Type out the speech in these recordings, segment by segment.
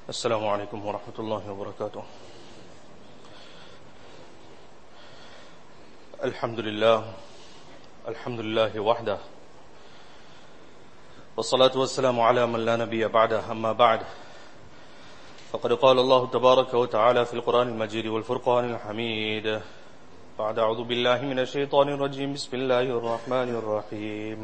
السلام عليكم ورحمة الله وبركاته. الحمد لله وحده، والصلاة والسلام على من لا نبي بعده. أما بعد، فقد قال الله تبارك وتعالى في القرآن المجيد والفرقان الحميد بعد أعوذ بالله من الشيطان الرجيم. بسم الله الرحمن الرحيم.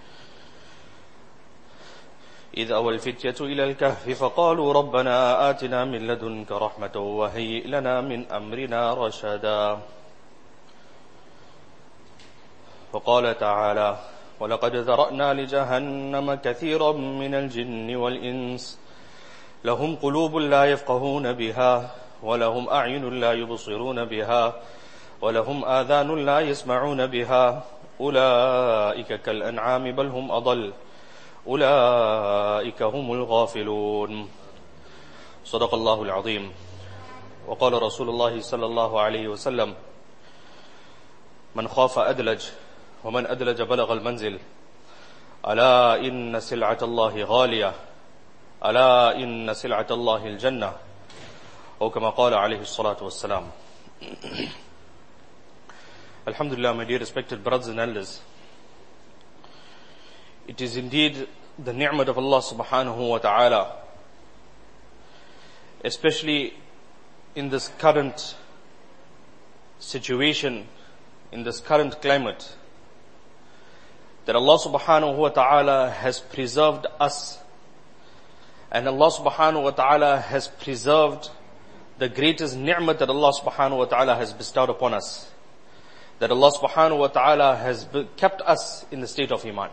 إذ أوى الفتية إلى الكهف فقالوا ربنا آتنا من لدنك رحمة وهيئ لنا من أمرنا رشدا. وقال تعالى: ولقد ذرأنا لجهنم كثيرا من الجن والإنس لهم قلوب لا يفقهون بها ولهم أعين لا يبصرون بها ولهم آذان لا يسمعون بها أولئك كالأنعام بل هم أضل أولئك هم الغافلون. صدق الله العظيم. وقال رسول الله صلى الله عليه وسلم: من خاف أدلج ومن أدلج بلغ المنزل ألا إن سلعة الله غالية ألا إن سلعة الله الجنة، أو كما قال عليه الصلاة والسلام. Alhamdulillah, my dear respected brothers and elders, it is indeed the ni'mat of Allah subhanahu wa ta'ala, especially in this current situation, in this current climate, that Allah subhanahu wa ta'ala has preserved us, and Allah subhanahu wa ta'ala has preserved the greatest ni'mat that Allah subhanahu wa ta'ala has bestowed upon us, that Allah subhanahu wa ta'ala has kept us in the state of Iman.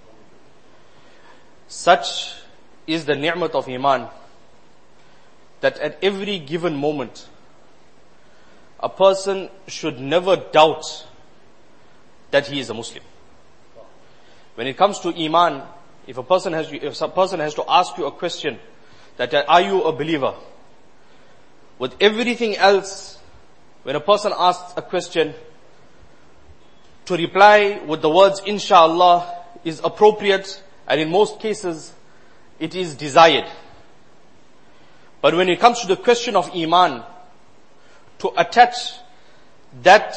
Such is the ni'mat of Iman that at every given moment a person should never doubt that he is a Muslim. When it comes to Iman, if a person has to ask you a question, that are you a believer? With everything else, when a person asks a question, to reply with the words inshallah is appropriate, and in most cases it is desired. But when it comes to the question of Iman, to attach that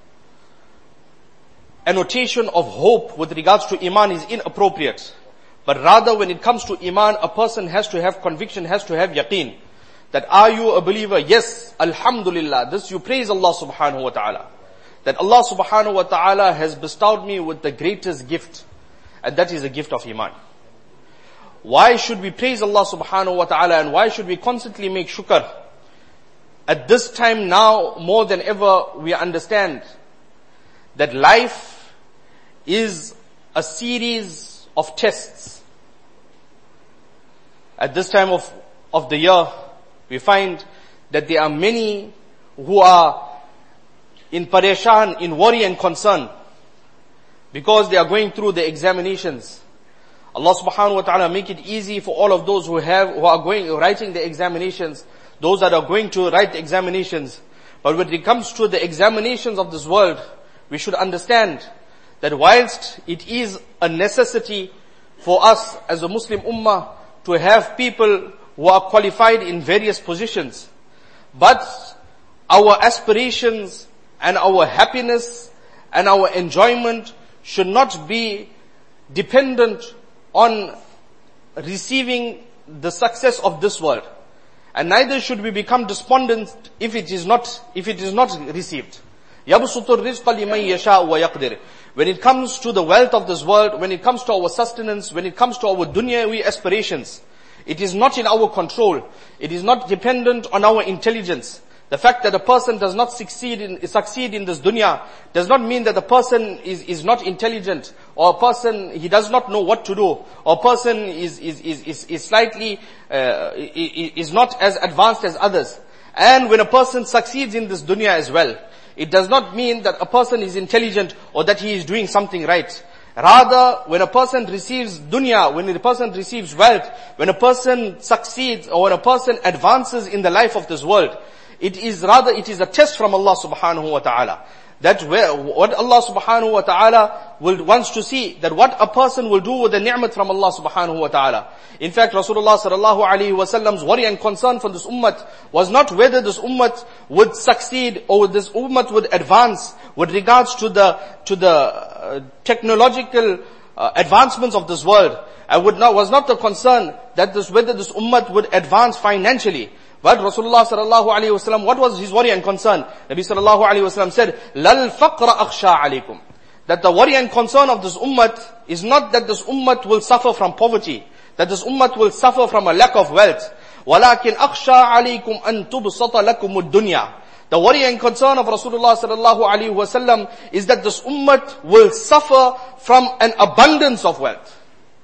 annotation of hope with regards to Iman is inappropriate. But rather, when it comes to Iman, a person has to have conviction, has to have yaqeen. That are you a believer? Yes, alhamdulillah. This you praise Allah subhanahu wa ta'ala. That Allah subhanahu wa ta'ala has bestowed me with the greatest gift. And that is the gift of Iman. Why should we praise Allah subhanahu wa ta'ala, and why should we constantly make shukr? At this time now, more than ever, we understand that life is a series of tests. At this time of the year, we find that there are many who are in pareshan, in worry and concern, because they are going through the examinations. Allah subhanahu wa ta'ala make it easy for all of those who are writing the examinations, those that are going to write the examinations. But when it comes to the examinations of this world, we should understand that whilst it is a necessity for us as a Muslim ummah to have people who are qualified in various positions, but our aspirations and our happiness and our enjoyment should not be dependent on receiving the success of this world. And neither should we become despondent if it is not received. يَبْسُطُ الرِّزْقَ لِمَنْ يَشَاءُ وَيَقْدِرُ. When it comes to the wealth of this world, when it comes to our sustenance, when it comes to our dunyawi aspirations, it is not in our control. It is not dependent on our intelligence. The fact that a person does not succeed in this dunya does not mean that the person is not intelligent, or a person, he does not know what to do, or a person is slightly, is not as advanced as others. And when a person succeeds in this dunya as well, it does not mean that a person is intelligent or that he is doing something right. Rather, when a person receives dunya, when a person receives wealth, when a person succeeds or when a person advances in the life of this world, it is a test from Allah subhanahu wa ta'ala. What Allah subhanahu wa ta'ala wants to see, that what a person will do with the ni'mat from Allah subhanahu wa ta'ala. In fact, Rasulullah sallallahu alayhi wa sallam's worry and concern for this ummah was not whether this ummah would succeed or this ummah would advance with regards to the technological advancements of this world. Was not the concern that whether this ummah would advance financially. But Rasulullah sallallahu alayhi wa sallam, what was his worry and concern? Nabi sallallahu alayhi wa sallam said, "Lal faqra akhsha alaykum." That the worry and concern of this ummah is not that this ummah will suffer from poverty, that this ummah will suffer from a lack of wealth. وَلَكِنْ أَخْشَى عَلَيْكُمْ أَن تُبْسَطَ لَكُمُ الدُّنْيَا. The worry and concern of Rasulullah sallallahu alayhi wa sallam is that this ummah will suffer from an abundance of wealth.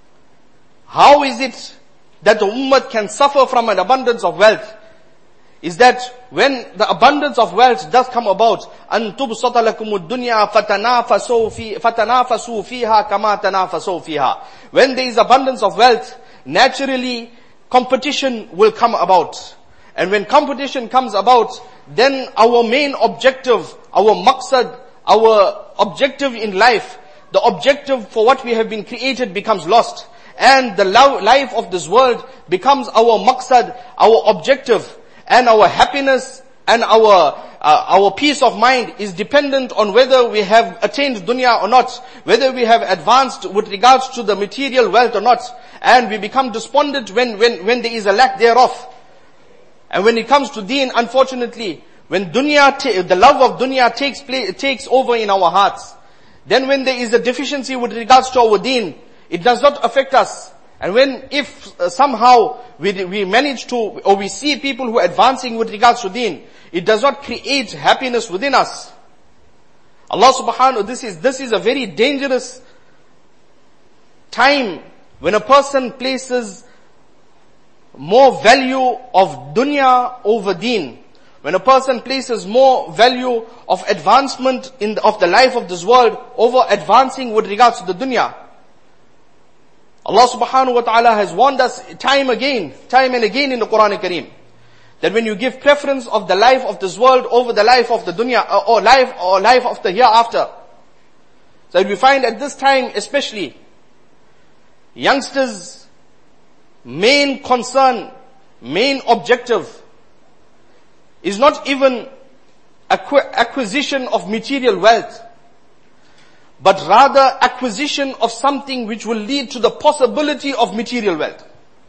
How is it that the ummah can suffer from an abundance of wealth? Is that when the abundance of wealth does come about, أَن تُبْسَطَ لَكُمُ الدُّنْيَا فَتَنَافَسُوا فِيهَا كَمَا تَنَافَسُوا فِيهَا. When there is abundance of wealth, naturally competition will come about. And when competition comes about, then our main objective, our maqsad, our objective in life, the objective for what we have been created becomes lost. And the life of this world becomes our maqsad, our objective. And our happiness and our peace of mind is dependent on whether we have attained dunya or not, whether we have advanced with regards to the material wealth or not. And we become despondent when there is a lack thereof. And when it comes to deen, unfortunately, when the love of dunya takes over in our hearts, then when there is a deficiency with regards to our deen, it does not affect us. And if somehow we manage to, or we see people who are advancing with regards to deen, it does not create happiness within us. Allah subhanahu, this is a very dangerous time when a person places more value of dunya over deen. When a person places more value of advancement of the life of this world over advancing with regards to the dunya. Allah subhanahu wa ta'ala has warned us time and again in the Quran Kareem, that when you give preference of the life of this world over the life of the dunya, or life of the hereafter. So we find at this time especially, youngsters' main concern, main objective is not even acquisition of material wealth, but rather acquisition of something which will lead to the possibility of material wealth.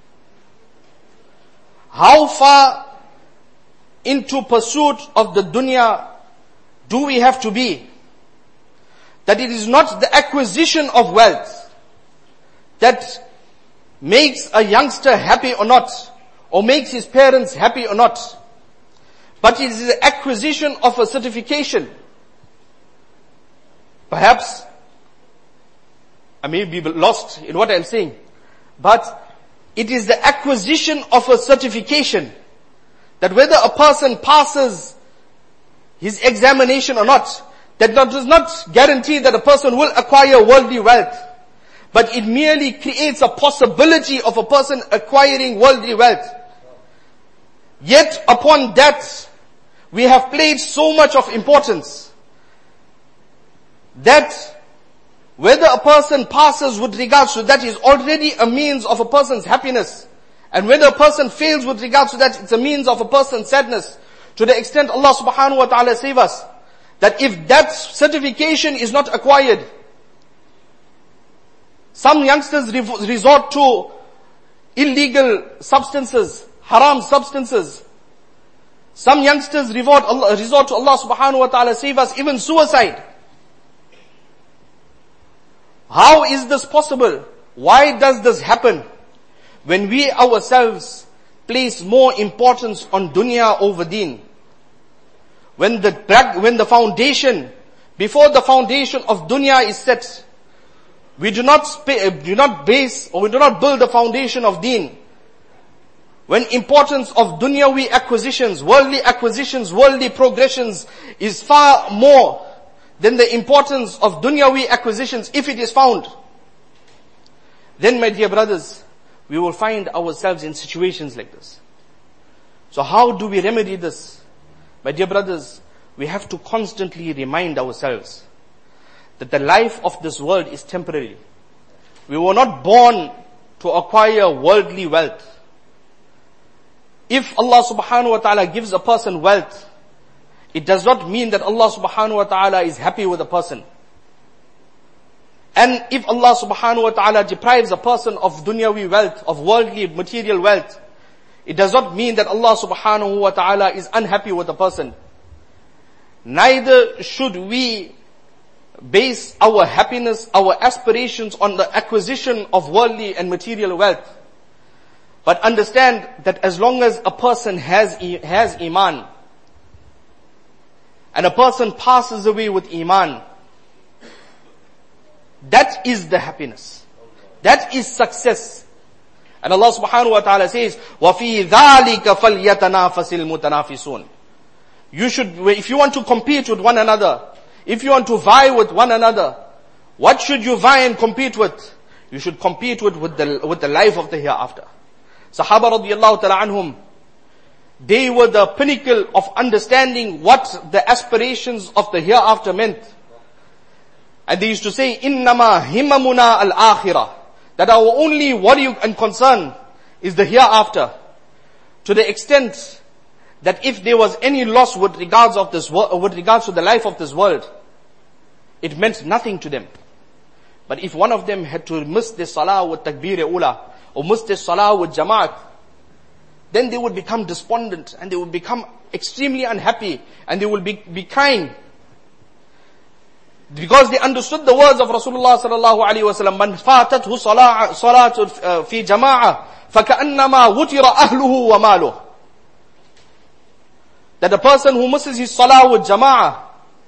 How far into pursuit of the dunya do we have to be, that it is not the acquisition of wealth that makes a youngster happy or not, or makes his parents happy or not, but it is the acquisition of a certification. Perhaps I may be lost in what I'm saying, but it is the acquisition of a certification, that whether a person passes his examination or not, that does not guarantee that a person will acquire worldly wealth, but it merely creates a possibility of a person acquiring worldly wealth. Yet upon that, we have placed so much of importance that whether a person passes with regards to that is already a means of a person's happiness. And whether a person fails with regards to that, it's a means of a person's sadness. To the extent Allah subhanahu wa ta'ala save us, that if that certification is not acquired, some youngsters resort to illegal substances, haram substances. Some youngsters resort to Allah subhanahu wa ta'ala save us, even suicide. How is this possible? Why does this happen? When we ourselves place more importance on dunya over deen. When the foundation, before the foundation of dunya is set, we do not base, or we do not build the foundation of deen. When importance of dunyawi acquisitions, worldly progressions is far more than the importance of dunyawi acquisitions, if it is found, then my dear brothers, we will find ourselves in situations like this. So how do we remedy this? My dear brothers, we have to constantly remind ourselves that the life of this world is temporary. We were not born to acquire worldly wealth. If Allah subhanahu wa ta'ala gives a person wealth, it does not mean that Allah subhanahu wa ta'ala is happy with a person. And if Allah subhanahu wa ta'ala deprives a person of dunyawi wealth, of worldly material wealth, it does not mean that Allah subhanahu wa ta'ala is unhappy with a person. Neither should we base our happiness, our aspirations on the acquisition of worldly and material wealth. But understand that as long as a person has iman, and a person passes away with iman, that is the happiness. That is success. And Allah subhanahu wa ta'ala says, وَفِي ذَلِكَ فَلْيَتَنَافَسِ الْمُتَنَافِسُونَ. If you want to compete with one another, if you want to vie with one another, what should you vie and compete with? You should compete with the life of the hereafter. Sahaba radiyallahu ta'ala anhum, they were the pinnacle of understanding what the aspirations of the hereafter meant. And they used to say, إِنَّمَا هِمَمُنَا الْآخِرَةِ, that our only worry and concern is the hereafter. To the extent that if there was any loss with regards to the life of this world, it meant nothing to them. But if one of them had to miss the salah with takbir-e-ula, or miss the salah with jama'at, then they would become despondent, and they would become extremely unhappy, and they will be crying. Because they understood the words of Rasulullah sallallahu alaihi wasallam, "Man fatathu salatu fi jama'a, faka'annama wutira ahluhu wa maluhu." That a person who misses his salah with jama'ah,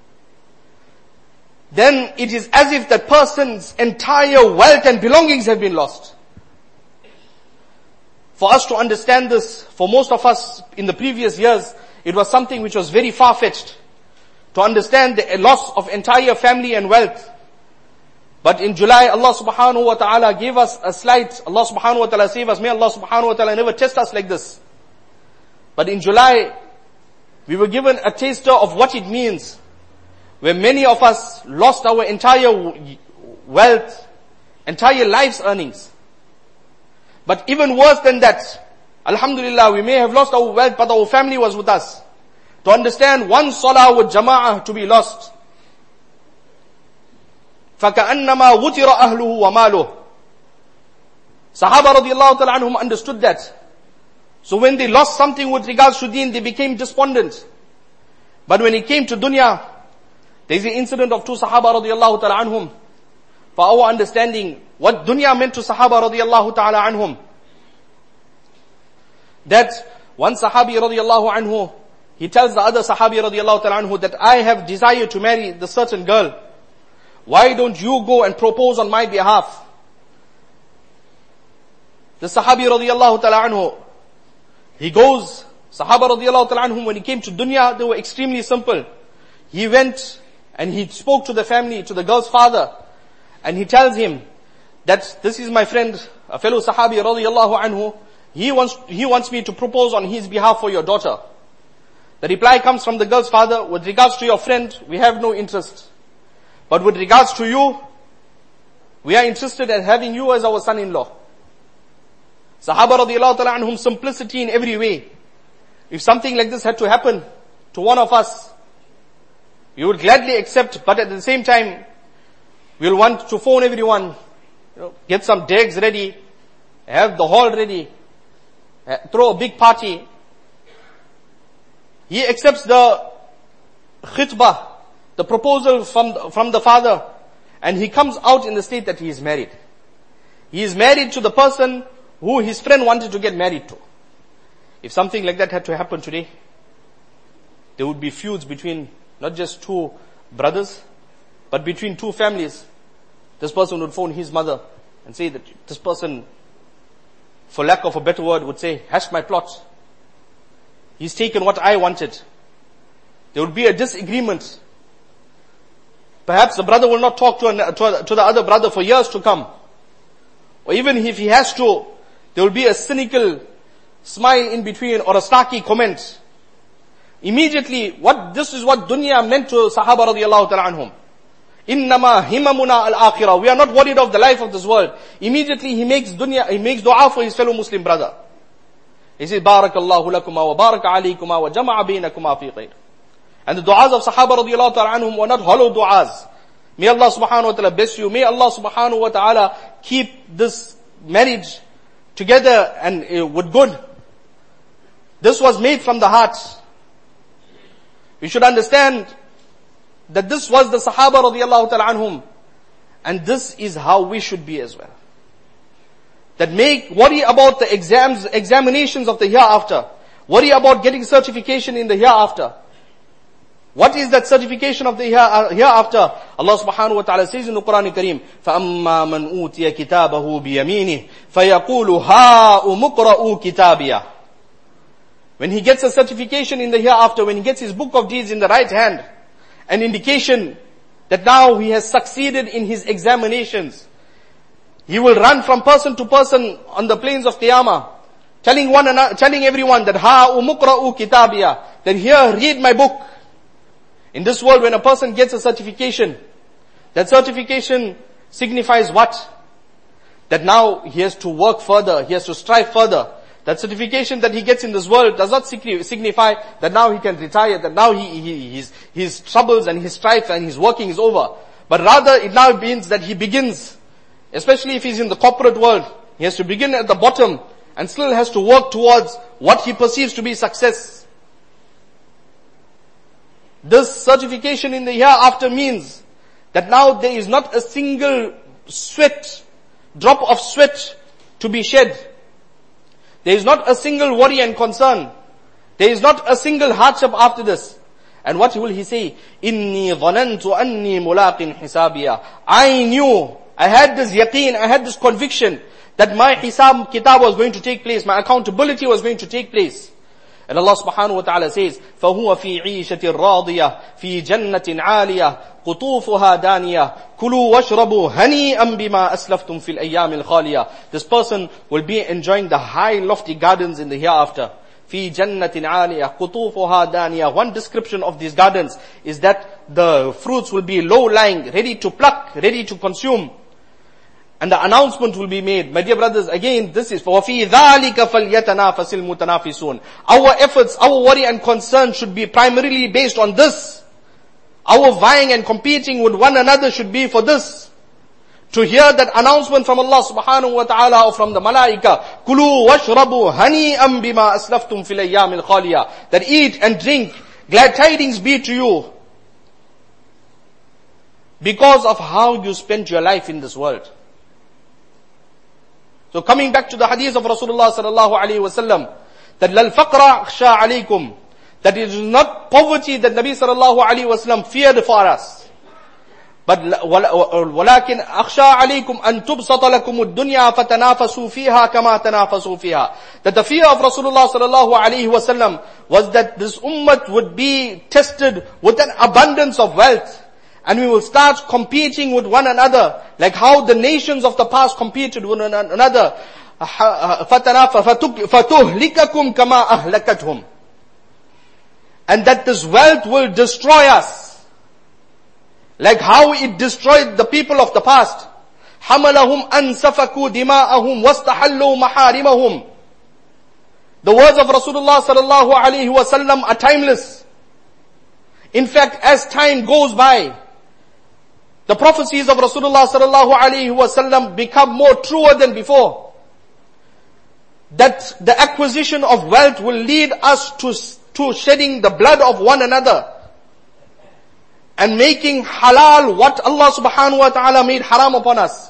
then it is as if that person's entire wealth and belongings have been lost. For us to understand this, for most of us in the previous years, it was something which was very far-fetched. To understand the loss of entire family and wealth. But in July, Allah subhanahu wa ta'ala gave us a slight, Allah subhanahu wa ta'ala save us, may Allah subhanahu wa ta'ala never test us like this. But in July, we were given a taster of what it means, where many of us lost our entire wealth, entire life's earnings. But even worse than that, alhamdulillah, we may have lost our wealth, but our family was with us. To understand one salah with jama'ah to be lost. فَكَأَنَّمَا وُتِرَ أَهْلُهُ وَمَالُهُ. Sahaba radiallahu ta'ala anhum understood that. So when they lost something with regards to deen, they became despondent. But when it came to dunya, there is an incident of two Sahaba radiallahu ta'ala anhum. For our understanding, what dunya meant to Sahaba radiallahu ta'ala anhum. That one Sahabi radiallahu anhu, he tells the other Sahabi radiallahu ta'ala anhu that I have desire to marry the certain girl. Why don't you go and propose on my behalf? The Sahabi radiallahu ta'ala anhu, he goes, Sahaba radiallahu ta'ala anhum, when he came to dunya, they were extremely simple. He went and he spoke to the family, to the girl's father, and he tells him that this is my friend, a fellow Sahabi radiallahu anhu, he wants me to propose on his behalf for your daughter. The reply comes from the girl's father, with regards to your friend, we have no interest. But with regards to you, we are interested in having you as our son-in-law. Sahaba radiallahu ta'ala anhum, simplicity in every way. If something like this had to happen to one of us, we would gladly accept, but at the same time, we'll want to phone everyone, get some dags ready, have the hall ready, throw a big party. He accepts the khitbah, the proposal from the father, and he comes out in the state that he is married. He is married to the person who his friend wanted to get married to. If something like that had to happen today, there would be feuds between not just two brothers, but between two families. This person would phone his mother and say that this person, for lack of a better word, would say, hash my plot. He's taken what I wanted. There would be a disagreement. Perhaps the brother will not talk to the other brother for years to come. Or even if he has to, there will be a cynical smile in between or a snarky comment. Immediately, this is what dunya meant to Sahaba radiyallahu ta'ala anhum. Innama himamuna al-akhirah. We are not worried of the life of this world. Immediately he makes dua for his fellow Muslim brother. He says, Barakallahu lakuma wa baraka alaykuma wa jama'a bainakuma fi khair. And the du'as of Sahaba radiyallahu ta'ala anhum were not hollow du'as. May Allah subhanahu wa ta'ala bless you. May Allah subhanahu wa ta'ala keep this marriage together and with good. This was made from the heart. We should understand that this was the Sahaba radiyallahu ta'ala anhum. And this is how we should be as well. That worry about the examinations of the hereafter. Worry about getting certification in the hereafter. What is that certification of the hereafter? Allah subhanahu wa ta'ala says in the Quran Kareem, فَأَمَّا مَنْ أُوتِيَ كِتَابَهُ بِيَمِينِهِ فَيَقُولُ هَا أُمُقْرَأُ كِتَابِيَهِ. When he gets a certification in the hereafter, when he gets his book of deeds in the right hand, an indication that now he has succeeded in his examinations. He will run from person to person on the plains of Qiyamah, telling everyone that ha umuqra'u kitabiya, that here read my book. In this world, when a person gets a certification, that certification signifies what? That now he has to work further, he has to strive further. That certification that he gets in this world does not signify that now he can retire, that now his troubles and his strife and his working is over. But rather it now means that he begins, especially if he's in the corporate world, he has to begin at the bottom and still has to work towards what he perceives to be success. This certification in the hereafter means that now there is not a single drop of sweat to be shed. There is not a single worry and concern. There is not a single hardship after this. And what will he say? Inni dhanantu anni mulaqin hisabiya. I knew, I had this yaqeen, I had this conviction that my hisab kitab was going to take place, my accountability was going to take place. And Allah subhanahu wa ta'ala says, فَهُوَ فِي عِيشَةٍ رَاضِيَةٍ فِي جَنَّةٍ عَالِيَةٍ قُطُوفُهَا دَانِيَةٍ كُلُوا وَاشْرَبُوا هَنِيئًا بِمَا أَسْلَفْتُمْ فِي الْأَيَّامِ الْخَالِيَةِ. This person will be enjoying the high lofty gardens in the hereafter. فِي جَنَّةٍ عَالِيَةٍ قُطُوفُهَا دَانِيَةٍ. One description of these gardens is that the fruits will be low-lying, ready to pluck, ready to consume. And the announcement will be made. My dear brothers, again, this is وَفِي ذَلِكَ فَلْيَتَنَافَسِ الْمُتَنَافِسُونَ. Our efforts, our worry and concern should be primarily based on this. Our vying and competing with one another should be for this. To hear that announcement from Allah subhanahu wa ta'ala or from the malaika, كُلُوا وَاشْرَبُوا هَنِيئًا بِمَا أَسْلَفْتُمْ فِي الْأَيَّامِ الْخَالِيَةِ. That eat and drink, glad tidings be to you, because of how you spent your life in this world. So coming back to the hadith of Rasulullah sallallahu alaihi wasallam, that lal faqra akhsha alaykum, that it is not poverty that Nabi sallallahu alaihi wasallam feared for us, but walakin akhsha alaykum an tubsata lakum ad-dunya fatanafasu fiha kama tanafasu fiha. That the fear of Rasulullah sallallahu alaihi wasallam was that this ummah would be tested with an abundance of wealth. And we will start competing with one another, like how the nations of the past competed with one another. فَتُهْلِكَكُمْ كَمَا أَهْلَكَتْهُمْ. And that this wealth will destroy us, like how it destroyed the people of the past. حَمَلَهُمْ أَنْ سَفَكُوا دِمَاءَهُمْ وَاسْتَحَلُّوا مَحَارِمَهُمْ. The words of Rasulullah sallallahu alaihi wasallam are timeless. In fact, as time goes by, the prophecies of Rasulullah sallallahu alaihi wasallam become more truer than before. That the acquisition of wealth will lead us to shedding the blood of one another and making halal what Allah subhanahu wa ta'ala made haram upon us.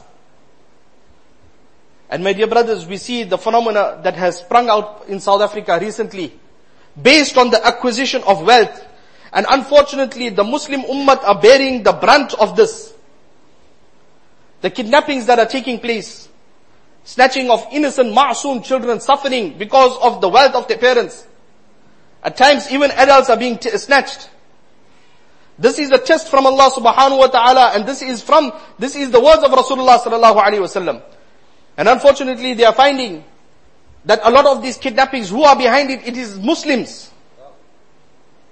And my dear brothers, we see the phenomena that has sprung out in South Africa recently based on the acquisition of wealth. And unfortunately, the Muslim ummah are bearing the brunt of this. The kidnappings that are taking place, snatching of innocent ma'soom children suffering because of the wealth of their parents. At times, even adults are being snatched. This is a test from Allah subhanahu wa ta'ala, and this is the words of Rasulullah sallallahu alaihi wasallam. And unfortunately, they are finding that a lot of these kidnappings, who are behind it? It is Muslims.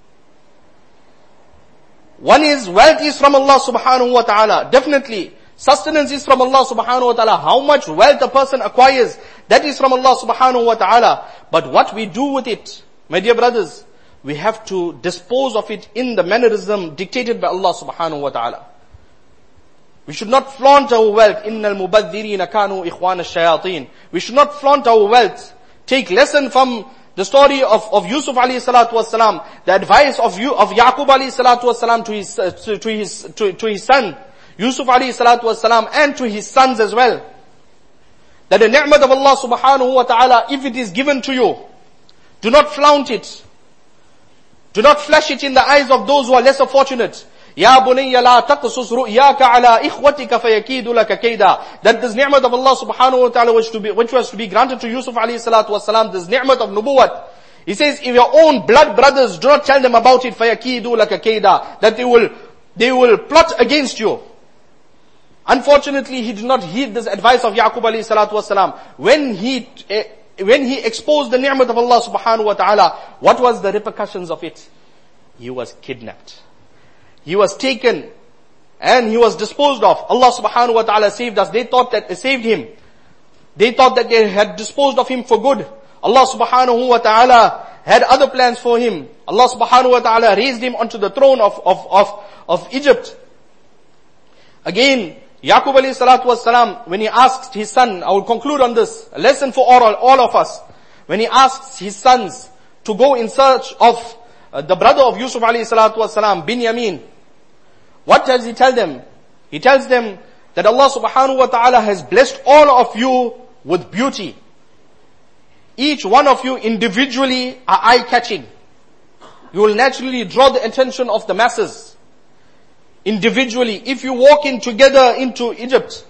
One is, wealth is from Allah subhanahu wa ta'ala. Definitely. Sustenance is from Allah subhanahu wa ta'ala. How much wealth a person acquires, that is from Allah subhanahu wa ta'ala. But what we do with it, my dear brothers, we have to dispose of it in the mannerism dictated by Allah subhanahu wa ta'ala. We should not flaunt our wealth. Innal mubadhirina kanu ikhwana ash-shayateen. We should not flaunt our wealth. Take lesson from the story of Yusuf alayhi salatu wasalam, the advice of Yaqub alayhi salatu wasalam to his son, Yusuf alayhi salatu wasalam, and to his sons as well. That the ni'mat of Allah subhanahu wa ta'ala, if it is given to you, do not flaunt it. Do not flash it in the eyes of those who are lesser fortunate. Ya bunayya la taqsus ru'yaka ala ikhwatika fayakidu laka kayda. That this ni'mat of Allah subhanahu wa ta'ala which was to be granted to Yusuf alayhi salatu wasalam, this ni'mat of nubuwwat. He says, if your own blood brothers, do not tell them about it, fayakidu laka kayda. That they will plot against you. Unfortunately, he did not heed this advice of Yaqub alayhi salatu wasalam. When he exposed the ni'mat of Allah subhanahu wa ta'ala, what was the repercussions of it? He was kidnapped. He was taken and he was disposed of. Allah subhanahu wa ta'ala saved us. They thought that they saved him. They thought that they had disposed of him for good. Allah subhanahu wa ta'ala had other plans for him. Allah subhanahu wa ta'ala raised him onto the throne of Egypt. Again, Yaqub alayhi salatu wasalam, when he asked his son, I will conclude on this, a lesson for all of us. When he asks his sons to go in search of the brother of Yusuf alayhi salatu wasalam, Binyamin, what does he tell them? He tells them that Allah subhanahu wa ta'ala has blessed all of you with beauty. Each one of you individually are eye-catching. You will naturally draw the attention of the masses. Individually, if you walk in together into Egypt,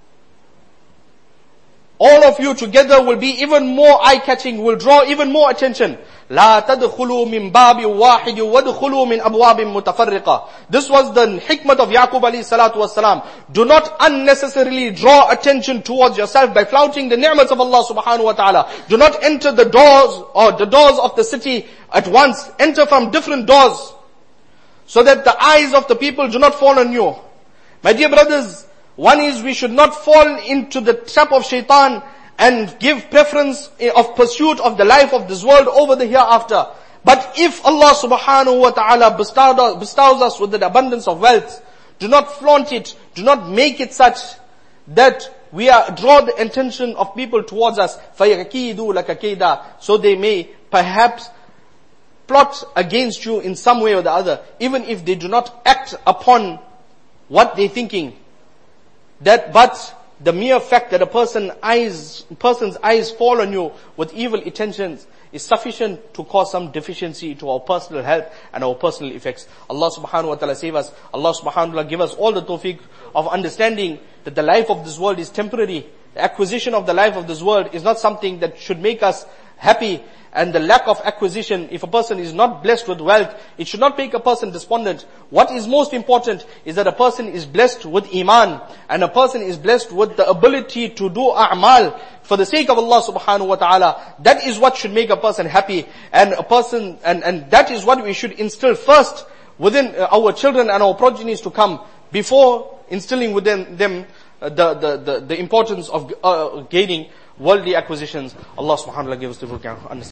all of you together will be even more eye-catching, will draw even more attention. لا تدخلوا من باب واحد وادخلوا من أبواب متفرقة. This was the hikmah of Yaqub alayhi salatu wasalam. Do not unnecessarily draw attention towards yourself by flouting the ni'mats of Allah subhanahu wa ta'ala. Do not enter the doors of the city at once. Enter from different doors, so that the eyes of the people do not fall on you. My dear brothers, one is we should not fall into the trap of shaitan and give preference of pursuit of the life of this world over the hereafter. But if Allah subhanahu wa ta'ala bestows us with the abundance of wealth, do not flaunt it, do not make it such that we draw the attention of people towards us. فَيَكِيدُوا لَكَ كَيْدًا. So they may perhaps plot against you in some way or the other, even if they do not act upon what they're thinking. But the mere fact that a person's eyes fall on you with evil intentions is sufficient to cause some deficiency to our personal health and our personal effects. Allah subhanahu wa ta'ala save us. Allah subhanahu wa ta'ala give us all the tawfiq of understanding that the life of this world is temporary. The acquisition of the life of this world is not something that should make us happy. And the lack of acquisition, if a person is not blessed with wealth, it should not make a person despondent. What is most important is that a person is blessed with iman, and a person is blessed with the ability to do a'mal for the sake of Allah subhanahu wa ta'ala. That is what should make a person happy, and that is what we should instill first within our children and our progenies to come, before instilling within them the importance of gaining worldly acquisitions. Allah subhanahu wa ta'ala give us the understanding.